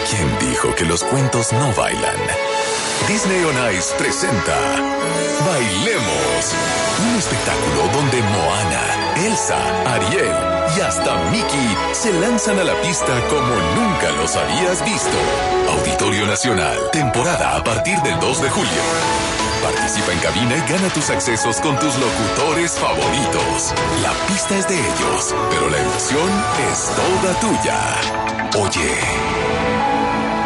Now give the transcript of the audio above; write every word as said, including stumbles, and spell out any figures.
¿Quién dijo que los cuentos no bailan? Disney on Ice presenta Bailemos, un espectáculo donde Moana, Elsa, Ariel y hasta Mickey se lanzan a la pista como nunca los habías visto. Auditorio Nacional, temporada a partir del dos de julio. Participa en cabina y gana tus accesos con tus locutores favoritos. La pista es de ellos, pero la emoción es toda tuya. Oye,